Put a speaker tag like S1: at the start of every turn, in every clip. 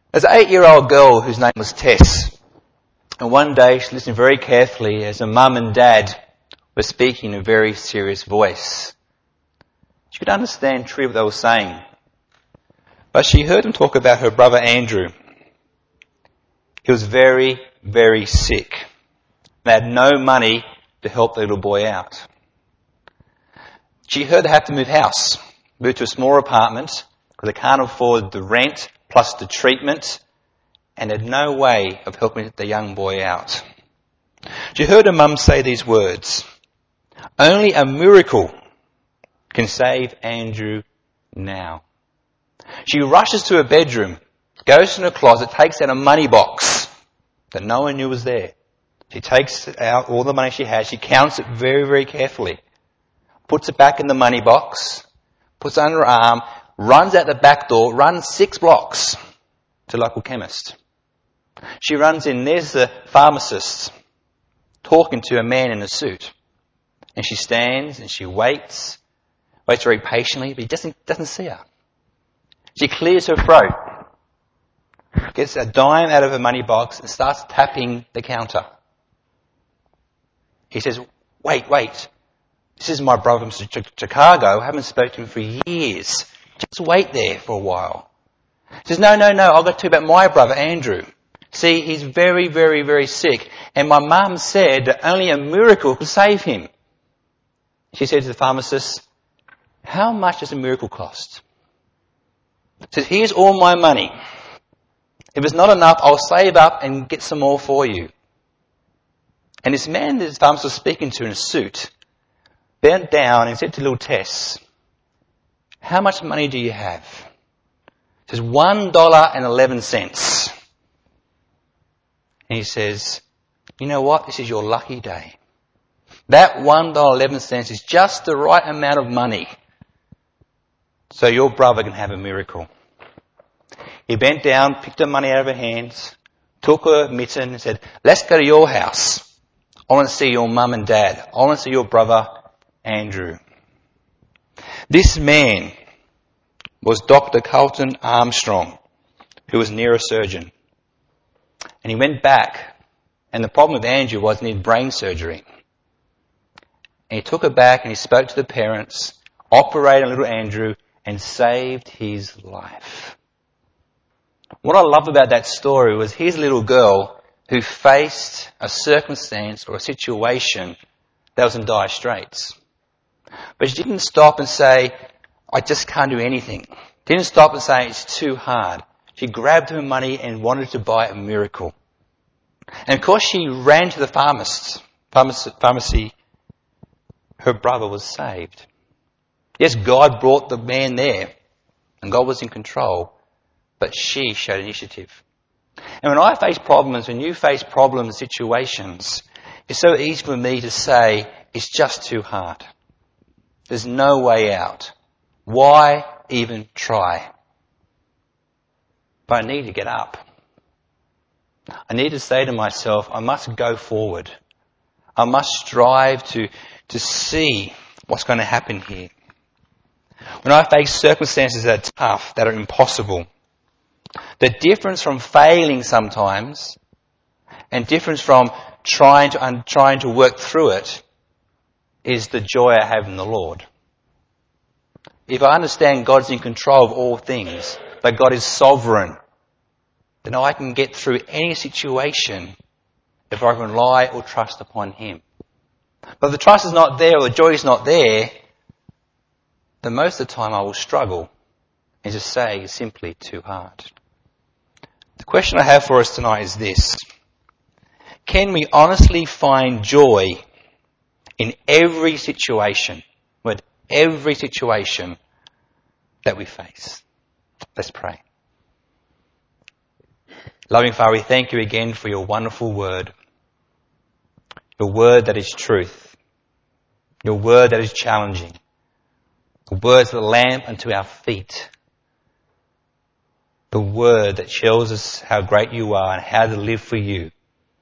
S1: There's an 8-year-old girl whose name was Tess. And one day she listened very carefully as her mum and dad were speaking in a very serious voice. She could understand truly what they were saying. But she heard them talk about her brother Andrew. He was very, very sick. They had no money to help the little boy out. She heard they had to move to a smaller apartment because they can't afford the rent plus the treatment and had no way of helping the young boy out. She heard her mum say these words, "Only a miracle can save Andrew now." She rushes to her bedroom, goes in her closet, takes out a money box that no one knew was there. She takes out all the money she has, she counts it very, very carefully, puts it back in the money box, puts it under her arm, runs out the back door, runs 6 blocks to the local chemist. She runs in, there's the pharmacist talking to a man in a suit. And she stands and she waits very patiently, but he doesn't see her. She clears her throat, gets a dime out of her money box and starts tapping the counter. He says, wait, this is my brother from Chicago. I haven't spoken to him for years. Just wait there for a while. He says, no, I've got to tell you about my brother Andrew. See, he's very, very, very sick. And my mum said that only a miracle could save him. She said to the pharmacist, how much does a miracle cost? He says, here's all my money. If it's not enough, I'll save up and get some more for you. And this man that the pharmacist was speaking to in a suit bent down and said to little Tess, how much money do you have? He says, $1.11. And he says, you know what? This is your lucky day. That $1.11 is just the right amount of money so your brother can have a miracle. He bent down, picked the money out of her hands, took her mitten and said, let's go to your house. I want to see your mum and dad. I want to see your brother Andrew. This man was Dr. Carlton Armstrong, who was a neurosurgeon. And he went back, and the problem with Andrew was he needed brain surgery. And he took her back and he spoke to the parents, operated on little Andrew, and saved his life. What I love about that story was here's a little girl who faced a circumstance or a situation that was in dire straits. But she didn't stop and say, I just can't do anything. Didn't stop and say, it's too hard. She grabbed her money and wanted to buy a miracle. And of course she ran to the pharmacy, her brother was saved. Yes, God brought the man there, and God was in control, but she showed initiative. And when I face problems, when you face problems, situations, it's so easy for me to say, it's just too hard. There's no way out. Why even try? But I need to get up. I need to say to myself, I must go forward. I must strive to see what's going to happen here. When I face circumstances that are tough, that are impossible, the difference from failing sometimes and difference from trying to work through it is the joy I have in the Lord. If I understand God's in control of all things, that God is sovereign, then I can get through any situation if I can rely or trust upon Him. But if the trust is not there or the joy is not there, then most of the time I will struggle and just say it's simply too hard. The question I have for us tonight is this. Can we honestly find joy in every situation, with every situation that we face? Let's pray. Loving Father, we thank you again for your wonderful word. Your word that is truth. Your word that is challenging. The word is a lamp unto our feet. The word that shows us how great you are and how to live for you.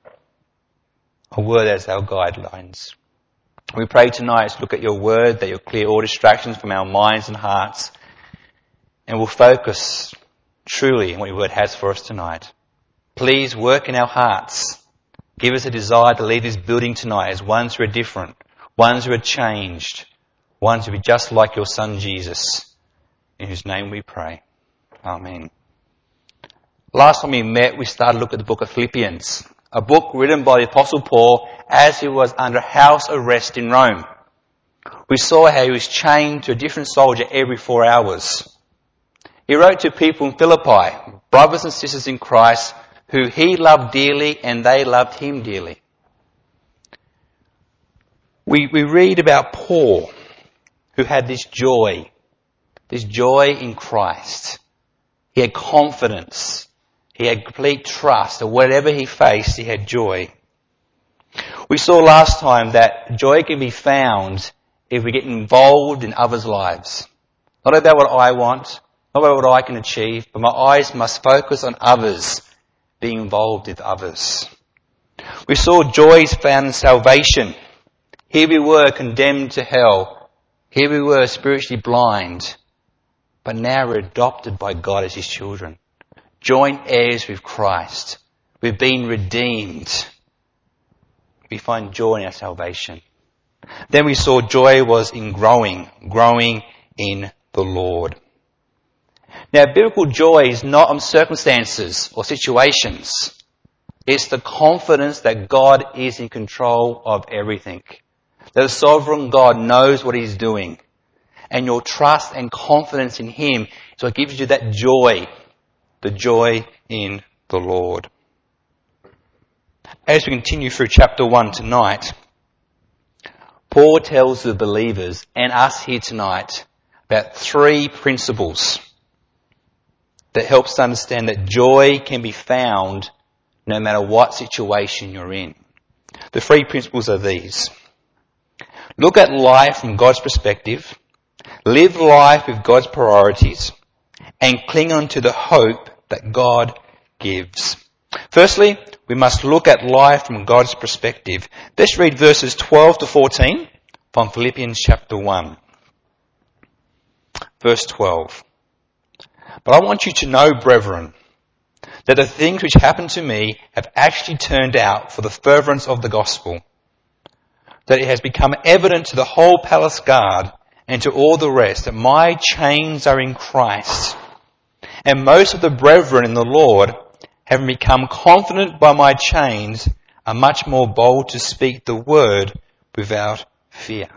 S1: A word as our guidelines. We pray tonight to look at your word, that you'll clear all distractions from our minds and hearts, and we'll focus truly in what your word has for us tonight. Please work in our hearts. Give us a desire to leave this building tonight as ones who are different, ones who are changed, ones who are just like your Son Jesus, in whose name we pray. Amen. Last time we met, we started to look at the book of Philippians, a book written by the Apostle Paul as he was under house arrest in Rome. We saw how he was chained to a different soldier every 4 hours. He wrote to people in Philippi, brothers and sisters in Christ, who he loved dearly and they loved him dearly. We read about Paul, who had this joy in Christ. He had confidence. He had complete trust that whatever he faced, he had joy. We saw last time that joy can be found if we get involved in others' lives. Not about what I want, not about what I can achieve, but my eyes must focus on others, being involved with others. We saw joys found in salvation. Here we were condemned to hell. Here we were spiritually blind. But now we're adopted by God as his children. Joint heirs with Christ. We've been redeemed. We find joy in our salvation. Then we saw joy was in growing in the Lord. Now, biblical joy is not on circumstances or situations. It's the confidence that God is in control of everything. That the sovereign God knows what he's doing. And your trust and confidence in him is what gives you that joy. The joy in the Lord. As we continue through chapter 1 tonight, Paul tells the believers and us here tonight about 3 principles that helps us understand that joy can be found no matter what situation you're in. The 3 principles are these. Look at life from God's perspective, live life with God's priorities, and cling on to the hope that God gives. Firstly, we must look at life from God's perspective. Let's read verses 12 to 14 from Philippians chapter 1. Verse 12. But I want you to know, brethren, that the things which happened to me have actually turned out for the furtherance of the gospel, that it has become evident to the whole palace guard and to all the rest that my chains are in Christ. And most of the brethren in the Lord, having become confident by my chains, are much more bold to speak the word without fear.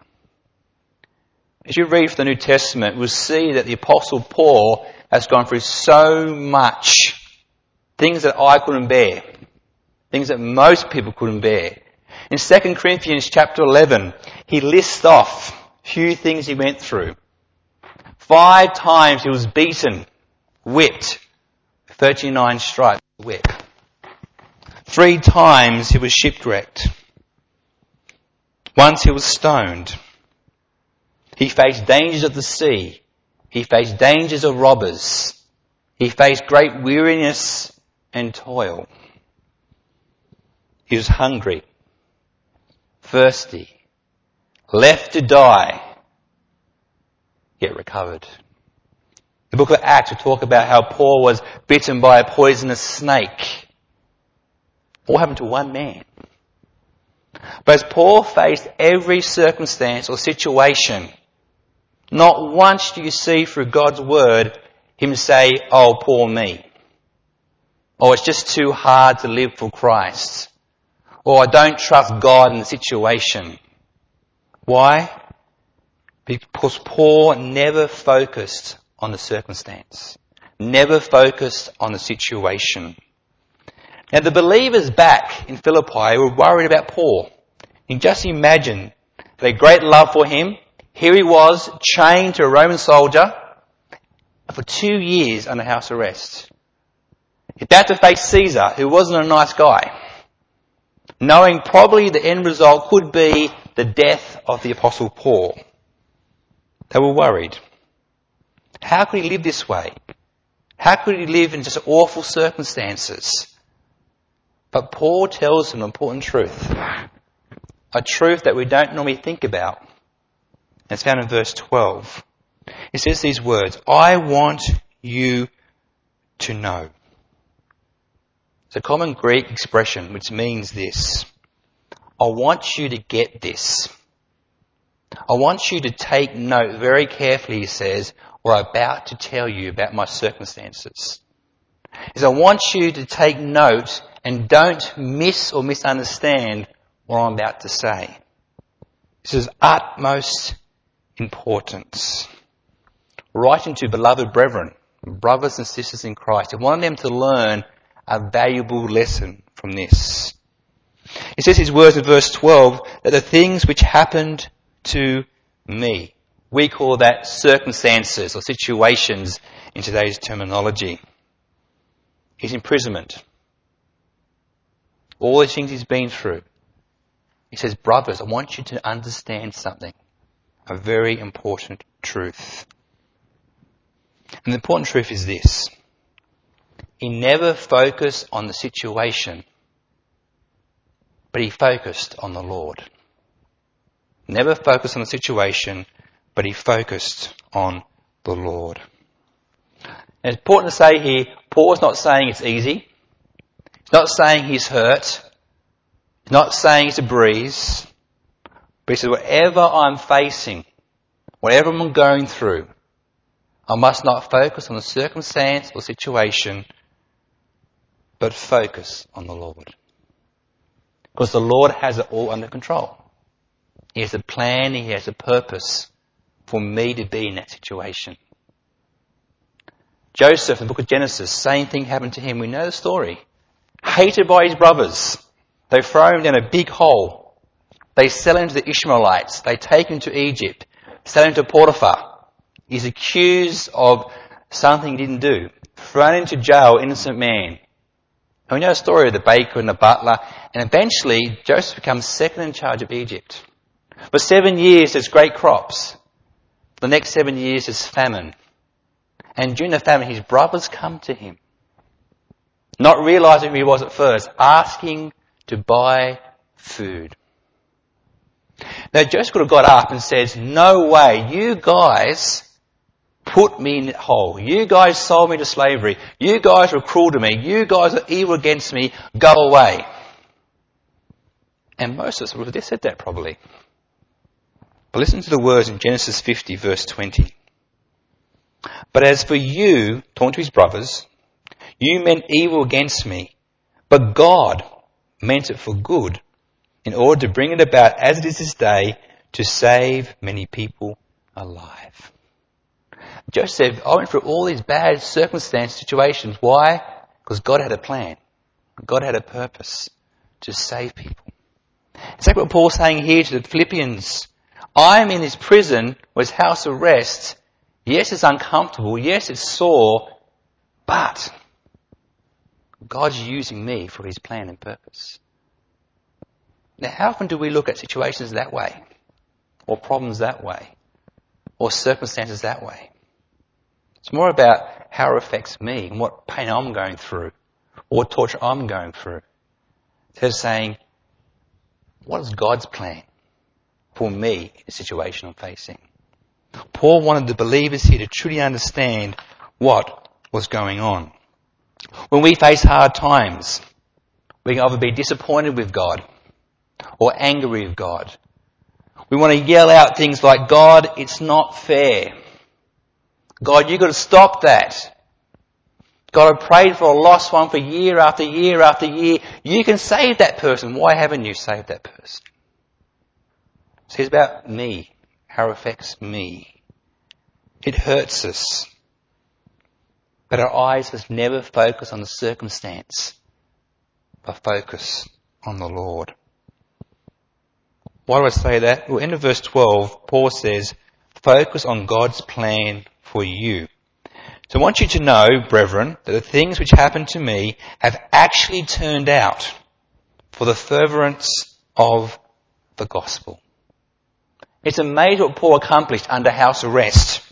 S1: As you read from the New Testament, we'll see that the Apostle Paul has gone through so much. Things that I couldn't bear. Things that most people couldn't bear. In 2 Corinthians chapter 11, he lists off a few things he went through. 5 times he was beaten, whipped, 39 stripes of whip. 3 times he was shipwrecked. Once he was stoned. He faced dangers of the sea. He faced dangers of robbers. He faced great weariness and toil. He was hungry, thirsty, left to die, yet recovered. The book of Acts will talk about how Paul was bitten by a poisonous snake. All happened to one man. But as Paul faced every circumstance or situation, not once do you see through God's word him say, oh, poor me. Or it's just too hard to live for Christ. Or I don't trust God in the situation. Why? Because Paul never focused on the circumstance. Never focused on the situation. Now the believers back in Philippi were worried about Paul. You can just imagine their great love for him. Here he was, chained to a Roman soldier for 2 years under house arrest. About to face Caesar, who wasn't a nice guy. Knowing probably the end result could be the death of the Apostle Paul. They were worried. How could he live this way? How could he live in just awful circumstances? But Paul tells them an important truth. A truth that we don't normally think about. It's found in verse 12. It says these words, I want you to know. It's a common Greek expression which means this. I want you to get this. I want you to take note very carefully, he says, what I'm about to tell you about my circumstances. Is I want you to take note and don't miss or misunderstand what I'm about to say. This is utmost importance. Writing to beloved brethren, brothers and sisters in Christ, I want them to learn a valuable lesson from this. He says his words in verse 12 that the things which happened to me, we call that circumstances or situations in today's terminology. His imprisonment, all the things he's been through. He says, brothers, I want you to understand something, a very important truth. And the important truth is this. He never focused on the situation, but he focused on the Lord. Never focused on the situation, but he focused on the Lord. And it's important to say here, Paul's not saying it's easy. He's not saying he's hurt. He's not saying it's a breeze. But he says, whatever I'm facing, whatever I'm going through, I must not focus on the circumstance or situation, but focus on the Lord. Because the Lord has it all under control. He has a plan, he has a purpose for me to be in that situation. Joseph in the book of Genesis, same thing happened to him. We know the story. Hated by his brothers. They throw him down a big hole. They sell him to the Ishmaelites. They take him to Egypt. Sell him to Potiphar. He's accused of something he didn't do. Thrown into jail, innocent man. And we know the story of the baker and the butler. And eventually, Joseph becomes second in charge of Egypt. For 7 years, there's great crops. The next 7 years, there's famine. And during the famine, his brothers come to him. Not realizing who he was at first, asking to buy food. Now, Joseph could have got up and says, no way, you guys put me in that hole. You guys sold me to slavery. You guys were cruel to me. You guys are evil against me. Go away. And most of us would have said that probably. But listen to the words in Genesis 50 verse 20. But as for you, talking to his brothers, you meant evil against me, but God meant it for good in order to bring it about as it is this day to save many people alive. Joseph said, I went through all these bad circumstances, situations. Why? Because God had a plan. God had a purpose to save people. It's like what Paul's saying here to the Philippians. I'm in this prison with house arrest. Yes, it's uncomfortable. Yes, it's sore. But God's using me for his plan and purpose. Now, how often do we look at situations that way? Or problems that way? Or circumstances that way? It's more about how it affects me and what pain I'm going through. Or what torture I'm going through. Instead of saying, what is God's plan for me in the situation I'm facing? Paul wanted the believers here to truly understand what was going on. When we face hard times, we can either be disappointed with God or angry with God. We want to yell out things like, God, it's not fair. God, you've got to stop that. God, I prayed for a lost one for year after year after year. You can save that person. Why haven't you saved that person? See, it's about me, how it affects me. It hurts us. But our eyes must never focus on the circumstance, but focus on the Lord. Why do I say that? Well, in verse 12, Paul says, focus on God's plan for you. So I want you to know, brethren, that the things which happened to me have actually turned out for the furtherance of the gospel. It's amazing what Paul accomplished under house arrest.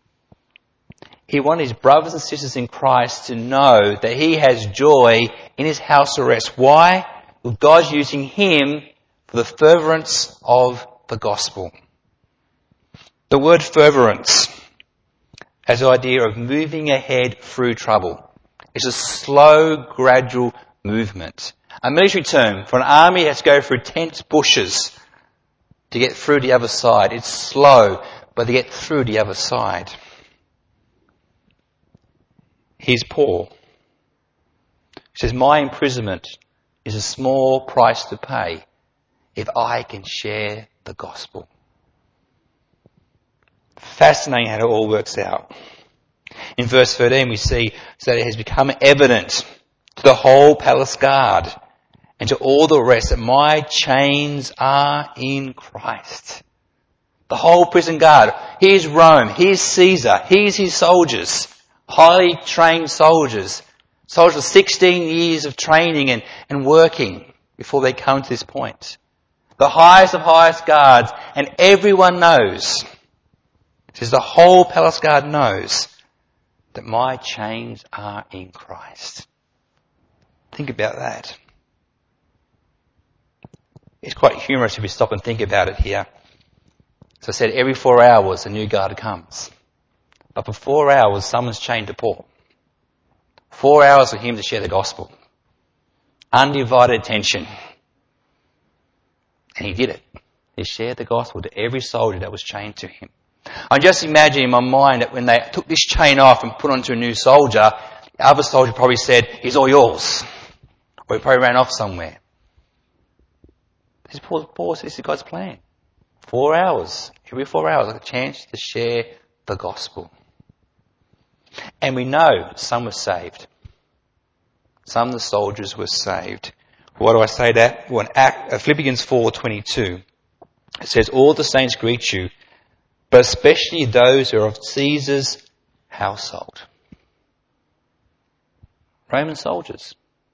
S1: He wanted his brothers and sisters in Christ to know that he has joy in his house arrest. Why? Well, God's using him for the furtherance of the gospel. The word furtherance has the idea of moving ahead through trouble. It's a slow, gradual movement. A military term for an army has to go through tense bushes to get through the other side. It's slow, but they get through the other side. Here's Paul. He says, my imprisonment is a small price to pay if I can share the gospel. Fascinating how it all works out. In verse 13 we see that it has become evident to the whole palace guard and to all the rest that my chains are in Christ. The whole prison guard. Here's Rome. Here's Caesar. Here's his soldiers. Highly trained soldiers. Soldiers with 16 years of training and working before they come to this point. The highest of highest guards, and everyone knows, it says the whole palace guard knows that my chains are in Christ. Think about that. It's quite humorous if you stop and think about it here. As I said, every 4 hours a new guard comes. But for 4 hours someone's chained to Paul. 4 hours for him to share the gospel. Undivided attention. And he did it. He shared the gospel to every soldier that was chained to him. I just imagine in my mind that when they took this chain off and put onto a new soldier, the other soldier probably said, he's all yours. Or he probably ran off somewhere. This is God's plan. 4 hours. Every 4 hours, like a chance to share the gospel. And we know some were saved. Some of the soldiers were saved. Why do I say that? Well, in Philippians 4:22, it says, all the saints greet you, but especially those who are of Caesar's household. Roman soldiers.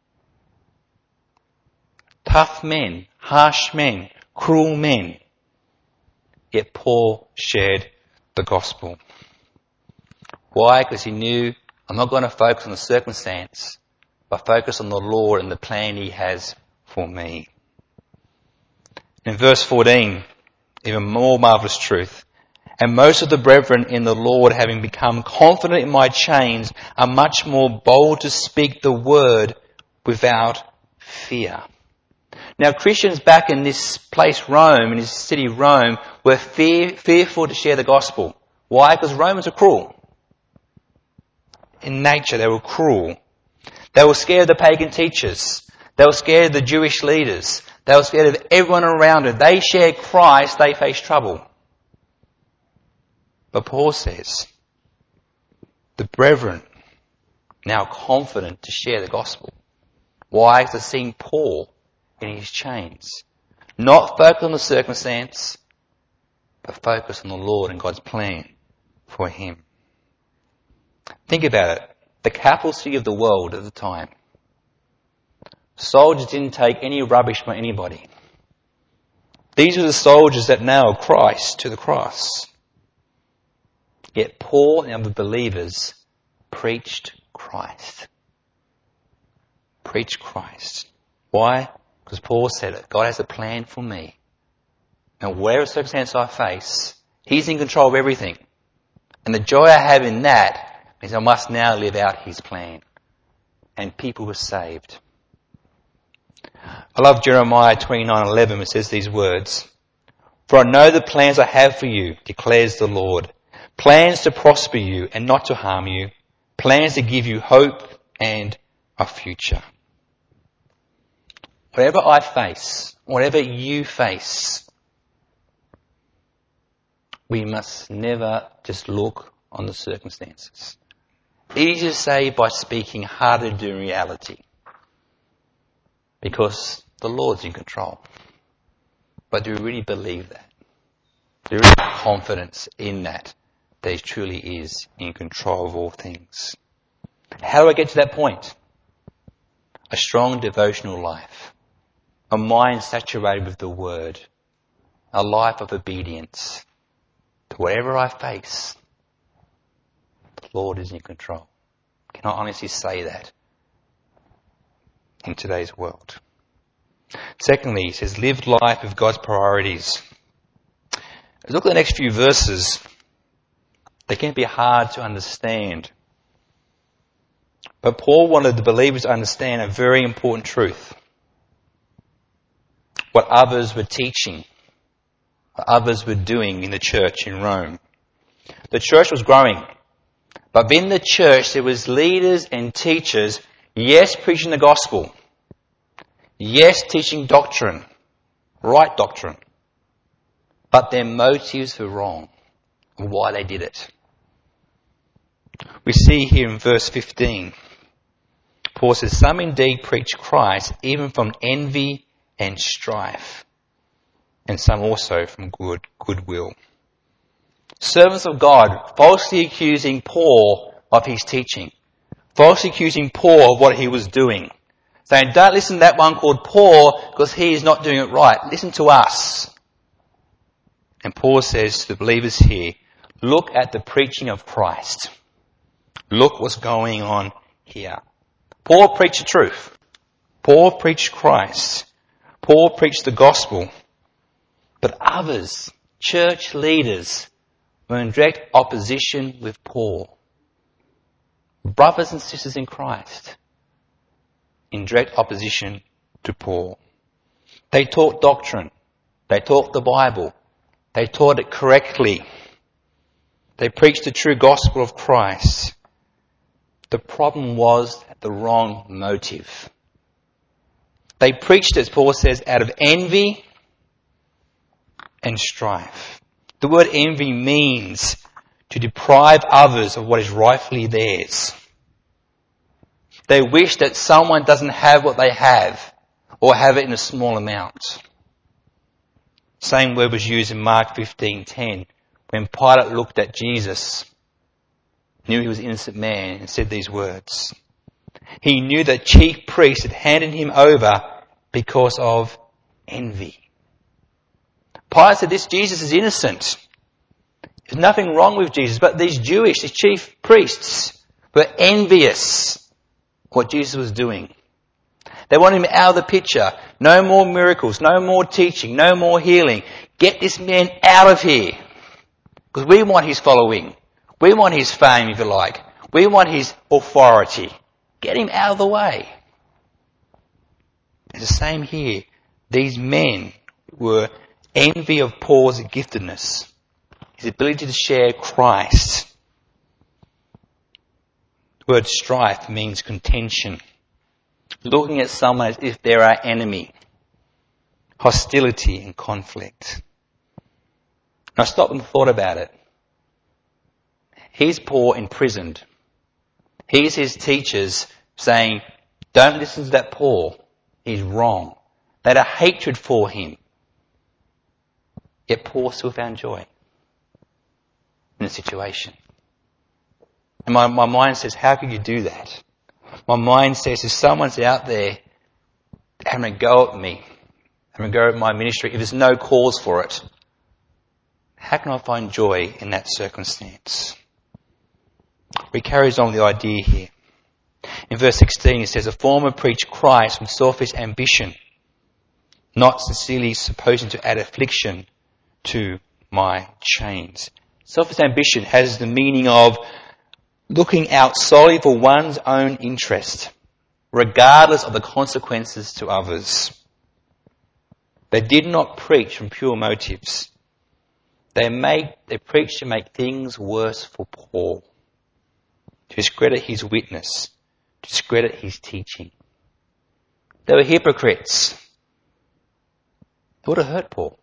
S1: Tough men, harsh men, cruel men. Yet Paul shared the gospel. Why? Because he knew, I'm not going to focus on the circumstance, but focus on the Lord and the plan he has for me. In verse 14, even more marvellous truth. And most of the brethren in the Lord, having become confident in my chains, are much more bold to speak the word without fear. Now Christians back in this place Rome, in this city Rome, were fearful to share the gospel. Why? Because Romans are cruel. In nature they were cruel. They were scared of the pagan teachers. They were scared of the Jewish leaders. They were scared of everyone around them. They shared Christ, they faced trouble. But Paul says, the brethren now confident to share the gospel. Why? Because they've seen Paul in his chains. Not focus on the circumstance, but focus on the Lord and God's plan for him. Think about it. The capital city of the world at the time. Soldiers didn't take any rubbish from anybody. These are the soldiers that nailed Christ to the cross. Yet Paul and other believers preached Christ. Preached Christ. Why? Because Paul said it. God has a plan for me. And whatever circumstance I face, he's in control of everything. And the joy I have in that means I must now live out his plan. And people were saved. I love Jeremiah 29:11. It says these words. For I know the plans I have for you, declares the Lord. Plans to prosper you and not to harm you. Plans to give you hope and a future. Whatever I face, whatever you face, we must never just look on the circumstances. Easy to say by speaking, harder to do in reality. Because the Lord's in control. But do we really believe that? Do we really have confidence in that he truly is in control of all things? How do I get to that point? A strong devotional life. A mind saturated with the Word. A life of obedience. To whatever I face, the Lord is in control. Can I honestly say that in today's world? Secondly, he says, live life with God's priorities. As we look at the next few verses, they can be hard to understand. But Paul wanted the believers to understand a very important truth. What others were teaching, what others were doing in the church in Rome. The church was growing. But in the church there was leaders and teachers, yes, preaching the gospel. Yes, teaching doctrine. Right doctrine. But their motives were wrong. Why they did it. We see here in verse 15, Paul says, some indeed preach Christ even from envy and strife, and some also from goodwill. Servants of God falsely accusing Paul of his teaching, falsely accusing Paul of what he was doing, saying, don't listen to that one called Paul because he is not doing it right. Listen to us. And Paul says to the believers here, look at the preaching of Christ. Look what's going on here. Paul preached the truth. Paul preached Christ. Paul preached the gospel. But others, church leaders, were in direct opposition with Paul. Brothers and sisters in Christ, in direct opposition to Paul. They taught doctrine. They taught the Bible. They taught it correctly. They preached the true gospel of Christ. The problem was the wrong motive. They preached, as Paul says, out of envy and strife. The word envy means to deprive others of what is rightfully theirs. They wish that someone doesn't have what they have, or have it in a small amount. Same word was used in Mark 15:10 when Pilate looked at Jesus, knew he was an innocent man, and said these words. He knew that chief priests had handed him over because of envy. Pilate said, this Jesus is innocent. There's nothing wrong with Jesus, but these chief priests were envious of what Jesus was doing. They wanted him out of the picture. No more miracles, no more teaching, no more healing. Get this man out of here. Because we want his following. We want his fame, if you like. We want his authority. Get him out of the way. It's the same here. These men were envy of Paul's giftedness, his ability to share Christ. The word strife means contention. Looking at someone as if they're our enemy. Hostility and conflict. And I stopped and thought about it. Here's Paul imprisoned. Here's his teachers saying, don't listen to that Paul. He's wrong. They had a hatred for him. Yet Paul still found joy in the situation. And my mind says, how could you do that? My mind says, if someone's out there having a go at me, having a go at my ministry, if there's no cause for it, how can I find joy in that circumstance? He carries on with the idea here. In verse 16 it says, a former preached Christ from selfish ambition, not sincerely supposing to add affliction to my chains. Selfish ambition has the meaning of looking out solely for one's own interest, regardless of the consequences to others. They did not preach from pure motives. They preached to make things worse for Paul, to discredit his witness, to discredit his teaching. They were hypocrites. It would have hurt Paul.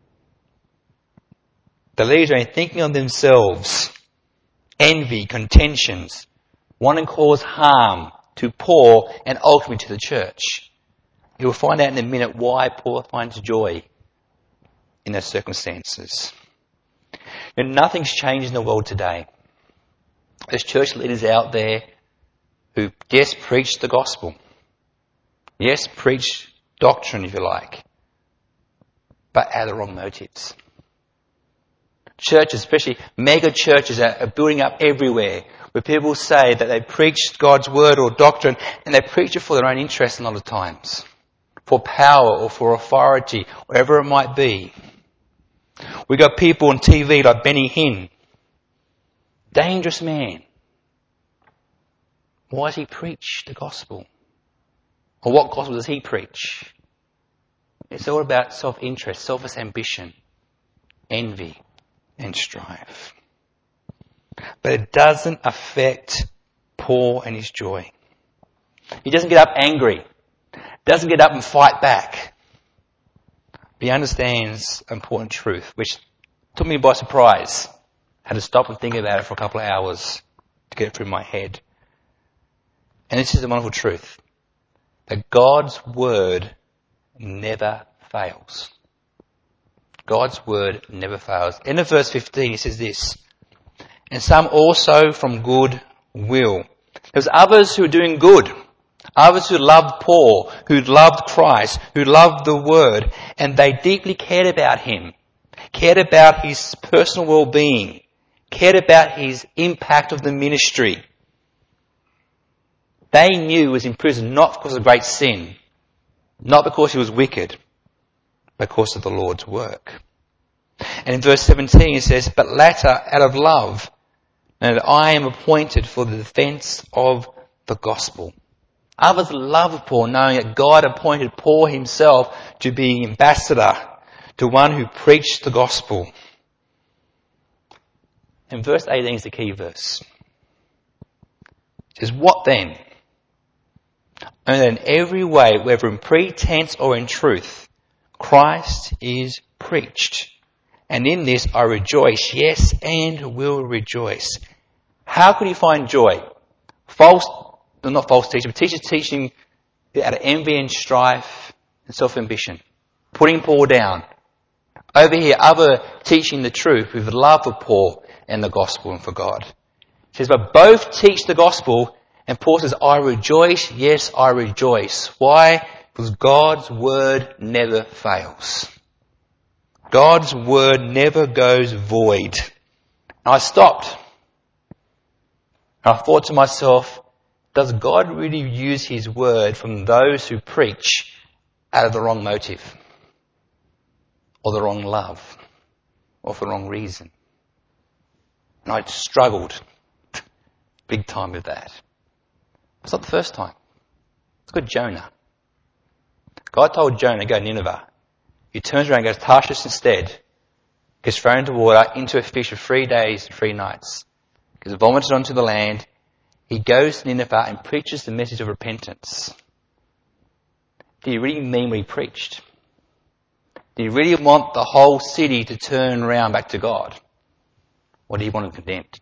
S1: The leaders were thinking of themselves, envy, contentions, wanting to cause harm to Paul and ultimately to the church. You'll find out in a minute why Paul finds joy in those circumstances. And nothing's changed in the world today. There's church leaders out there who, yes, preach the gospel. Yes, preach doctrine, if you like. But out of the wrong motives. Churches, especially mega churches, are building up everywhere, where people say that they preach God's word or doctrine, and they preach it for their own interest a lot of times. For power or for authority, whatever it might be. We got people on TV like Benny Hinn. Dangerous man. Why does he preach the gospel? Or what gospel does he preach? It's all about self-interest, selfish ambition, envy, and strife. But it doesn't affect Paul and his joy. He doesn't get up angry. Doesn't get up and fight back. He understands important truth, which took me by surprise. I had to stop and think about it for a couple of hours to get it through my head. And this is the wonderful truth, that God's word never fails. God's word never fails. In verse 15 it says this, and some also from good will. There's others who are doing good. Others who loved Paul, who loved Christ, who loved the word, and they deeply cared about him, cared about his personal well-being, cared about his impact of the ministry. They knew he was in prison not because of great sin, not because he was wicked, but because of the Lord's work. And in verse 17 it says, but latter out of love, and that I am appointed for the defence of the gospel. Others love Paul, knowing that God appointed Paul himself to be ambassador, to one who preached the gospel. And verse 18 is the key verse. It says, what then? And that in every way, whether in pretense or in truth, Christ is preached. And in this I rejoice, yes, and will rejoice. How could he find joy? Not false teaching, but teachers teaching out of envy and strife and self-ambition. Putting Paul down. Over here, other teaching the truth with love for Paul and the gospel and for God. It says, but both teach the gospel, and Paul says, I rejoice, yes, I rejoice. Why? Because God's word never fails. God's word never goes void. And I stopped. And I thought to myself, does God really use his word from those who preach out of the wrong motive? Or the wrong love? Or for the wrong reason? And I struggled big time with that. It's not the first time. It's got Jonah. God told Jonah, go to Nineveh. He turns around and goes to Tarshish instead. Gets thrown into water, into a fish for 3 days and 3 nights. Gets vomited onto the land. He goes to Nineveh and preaches the message of repentance. Did he really mean what he preached? Did he really want the whole city to turn around back to God? Or did he want them condemned?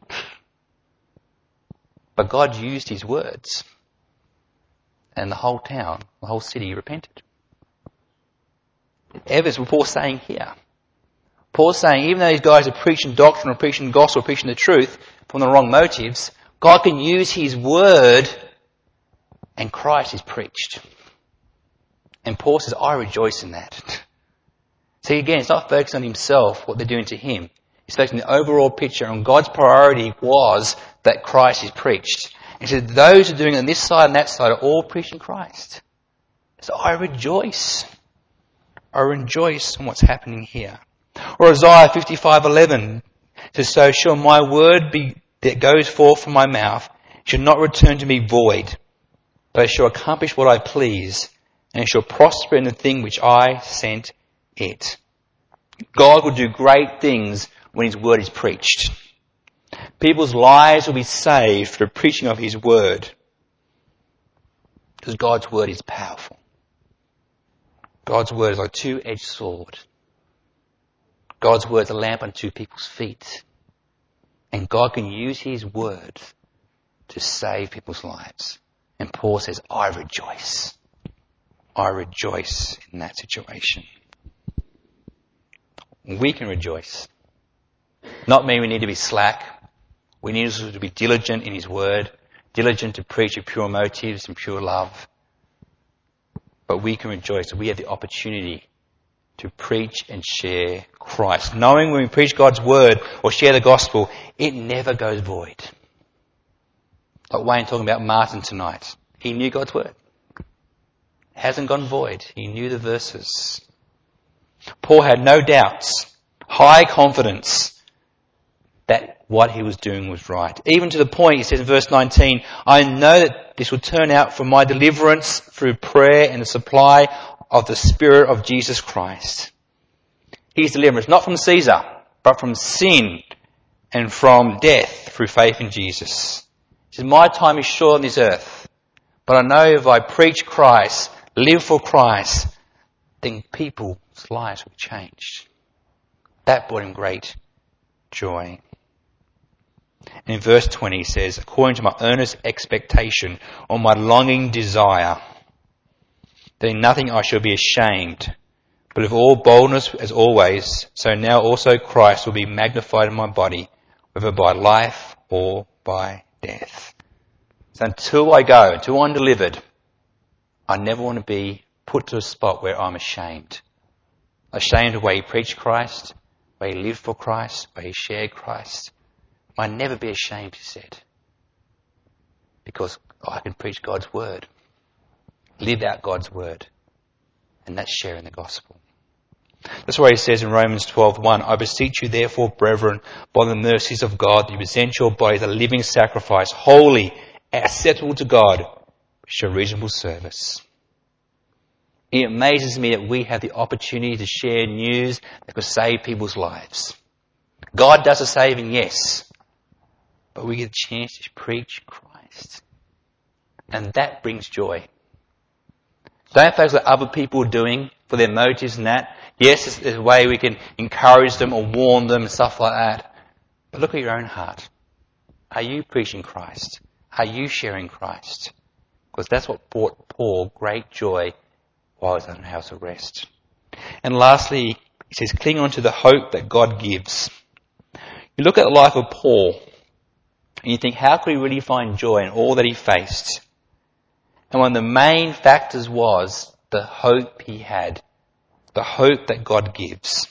S1: But God used his words. And the whole town, the whole city repented. Evidence what Paul's saying here. Paul's saying even though these guys are preaching doctrine or preaching gospel or preaching the truth from the wrong motives, God can use his word and Christ is preached. And Paul says, I rejoice in that. See, again, it's not focused on himself, what they're doing to him. It's focused on the overall picture, and God's priority was that Christ is preached. And so those who are doing it on this side and that side are all preaching Christ. So I rejoice. I rejoice in what's happening here. Or Isaiah 55:11 says, so shall my word be that goes forth from my mouth shall not return to me void, but it shall accomplish what I please, and it shall prosper in the thing which I sent it. God will do great things when his word is preached. People's lives will be saved through the preaching of his word. Because God's word is powerful. God's word is like a two-edged sword. God's word is a lamp unto people's feet. And God can use his word to save people's lives. And Paul says, I rejoice. I rejoice in that situation. We can rejoice. Not mean we need to be slack. We need also to be diligent in his word, diligent to preach with pure motives and pure love. But we can rejoice that we have the opportunity to preach and share Christ. Knowing when we preach God's word or share the gospel, it never goes void. Like Wayne talking about Martin tonight. He knew God's word. It hasn't gone void. He knew the verses. Paul had no doubts, high confidence that what he was doing was right. Even to the point, he says in verse 19, I know that this will turn out for my deliverance through prayer and the supply of the Spirit of Jesus Christ. His deliverance, not from Caesar, but from sin and from death through faith in Jesus. He says, my time is short on this earth, but I know if I preach Christ, live for Christ, then people's lives will be changed. That brought him great joy. And in verse 20 he says, according to my earnest expectation or my longing desire, that in nothing I shall be ashamed, but with all boldness as always, so now also Christ will be magnified in my body, whether by life or by death. So until I'm delivered, I never want to be put to a spot where I'm ashamed. Ashamed of the way he preached Christ, the way he lived for Christ, the way he shared Christ. I'll never be ashamed, he said, because I can preach God's word, live out God's word, and that's sharing the gospel. That's why he says in Romans 12:1, I beseech you therefore, brethren, by the mercies of God, that you present your bodies a living sacrifice, holy, acceptable to God, which is your reasonable service. It amazes me that we have the opportunity to share news that could save people's lives. God does the saving, yes. But we get a chance to preach Christ. And that brings joy. Don't focus on what other people are doing for their motives and that. Yes, there's a way we can encourage them or warn them and stuff like that. But look at your own heart. Are you preaching Christ? Are you sharing Christ? Because that's what brought Paul great joy while he was under house arrest. And lastly, he says, cling on to the hope that God gives. You look at the life of Paul, and you think, how could he really find joy in all that he faced? And one of the main factors was the hope he had. The hope that God gives.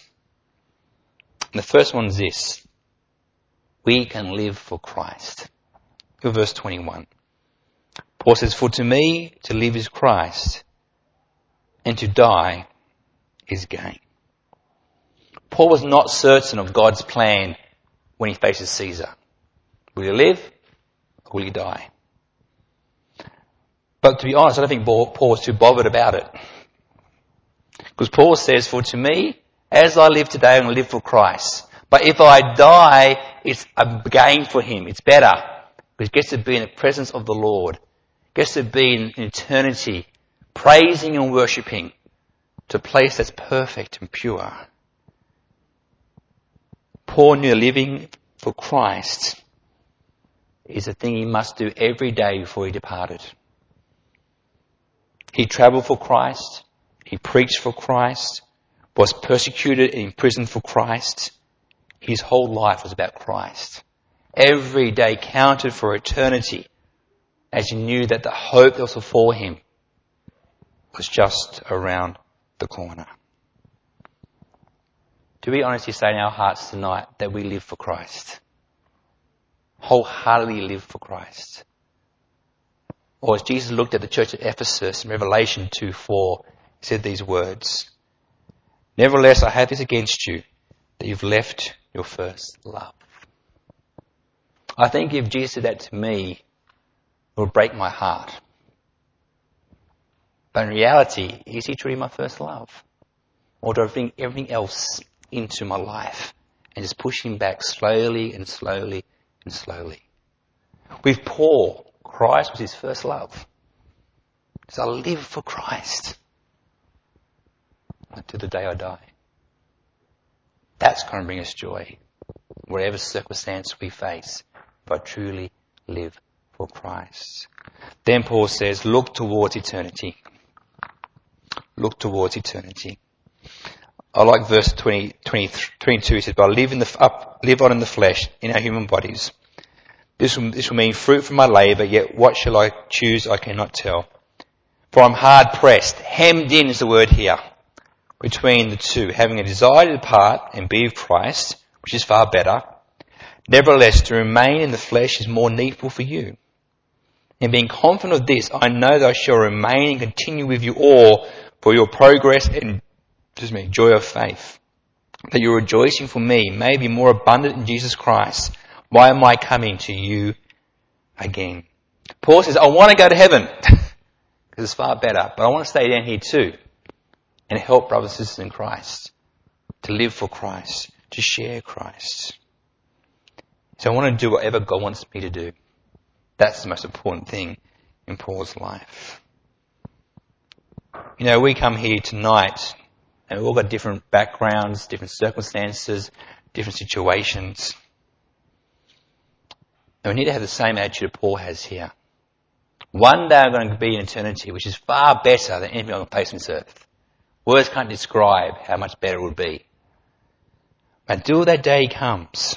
S1: And the first one is this. We can live for Christ. Look at verse 21. Paul says, for to me to live is Christ, and to die is gain. Paul was not certain of God's plan when he faces Caesar. Will you live or will you die? But to be honest, I don't think Paul was too bothered about it. Because Paul says, for to me, as I live today, I'm going to live for Christ. But if I die, it's a gain for him. It's better. Because he gets to be in the presence of the Lord. Gets to be in eternity, praising and worshipping to a place that's perfect and pure. Paul knew living for Christ is a thing he must do every day before he departed. He travelled for Christ. He preached for Christ. Was persecuted and imprisoned for Christ. His whole life was about Christ. Every day counted for eternity as he knew that the hope that was before him was just around the corner. Do we honestly say in our hearts tonight that we live for Christ? Wholeheartedly live for Christ? Or as Jesus looked at the church at Ephesus in Revelation 2:4, he said these words, nevertheless I have this against you, that you've left your first love. I think if Jesus said that to me, it would break my heart. But in reality, is he truly my first love? Or do I bring everything else into my life and just push him back slowly and slowly and slowly? With Paul, Christ was his first love. So I live for Christ until the day I die. That's going to bring us joy, whatever circumstance we face, if I truly live for Christ. Then Paul says, look towards eternity. Look towards eternity. I like verse 22. He says, but I live on in the flesh, in our human bodies. This will mean fruit from my labour, yet what shall I choose I cannot tell. For I'm hard pressed, hemmed in is the word here, between the two, having a desire to depart and be of Christ, which is far better. Nevertheless, to remain in the flesh is more needful for you. And being confident of this, I know that I shall remain and continue with you all for your progress and joy of faith, that your rejoicing for me may be more abundant in Jesus Christ Why am I coming to you again? Paul says, I want to go to heaven because it's far better, but I want to stay down here too and help brothers and sisters in Christ, to live for Christ, to share Christ. So I want to do whatever God wants me to do. That's the most important thing in Paul's life. You know, we come here tonight and we've all got different backgrounds, different circumstances, different situations. And we need to have the same attitude Paul has here. One day I'm going to be in eternity, which is far better than anything on the face of this earth. Words can't describe how much better it would be. Until that day comes,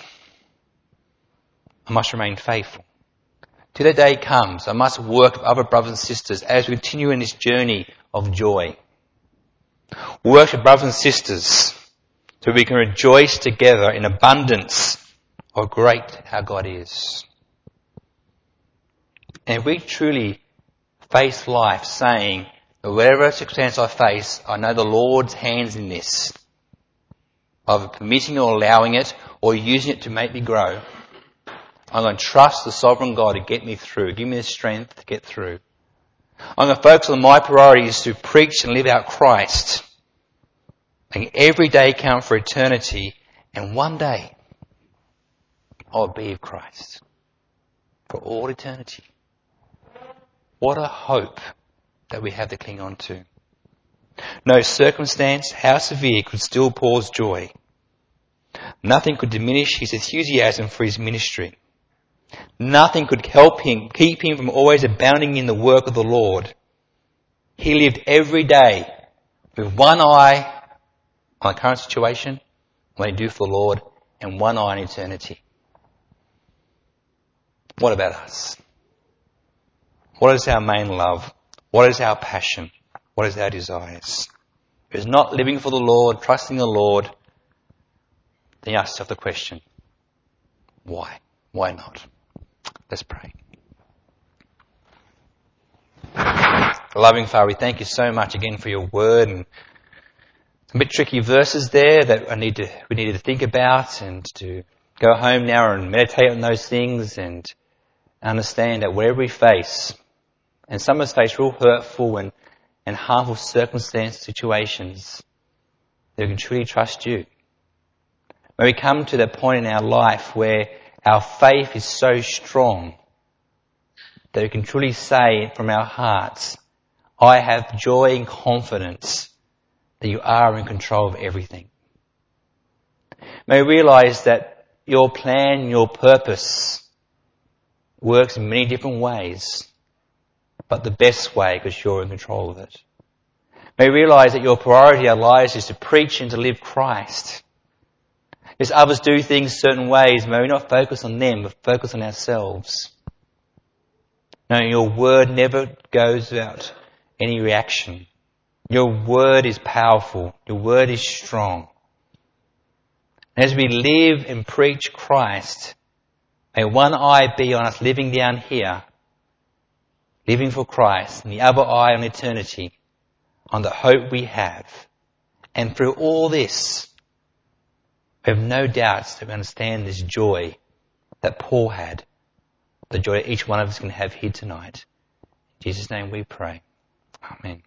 S1: I must remain faithful. Till that day comes, I must work with other brothers and sisters as we continue in this journey of joy. Work with brothers and sisters so we can rejoice together in abundance of great how God is. And if we truly face life saying, whatever circumstance I face, I know the Lord's hands in this, either permitting or allowing it or using it to make me grow, I'm going to trust the sovereign God to get me through, give me the strength to get through. I'm going to focus on my priorities to preach and live out Christ, making every day count for eternity, and one day I'll be with Christ for all eternity. What a hope that we have to cling on to. No circumstance, how severe, could still Paul's joy. Nothing could diminish his enthusiasm for his ministry. Nothing could help him, keep him from always abounding in the work of the Lord. He lived every day with one eye on the current situation, what he do for the Lord, and one eye on eternity. What about us? What is our main love? What is our passion? What is our desires? If it's not living for the Lord, trusting the Lord, then you ask yourself the question, why? Why not? Let's pray. Loving Father, we thank you so much again for your word, and some bit tricky verses there that we needed to think about and to go home now and meditate on those things and understand that wherever we face, and some of us face real hurtful and harmful circumstances, situations, that we can truly trust you. When we come to that point in our life where our faith is so strong that we can truly say from our hearts, I have joy and confidence that you are in control of everything. May we realize that your plan, your purpose works in many different ways, but the best way because you're in control of it. May we realize that your priority in our lives is to preach and to live Christ. As others do things certain ways, may we not focus on them, but focus on ourselves. Knowing your word never goes without any reaction. Your word is powerful. Your word is strong. As we live and preach Christ, may one eye be on us living down here, living for Christ, and the other eye on eternity, on the hope we have. And through all this, we have no doubts that we understand this joy that Paul had, the joy that each one of us can have here tonight. In Jesus' name we pray. Amen.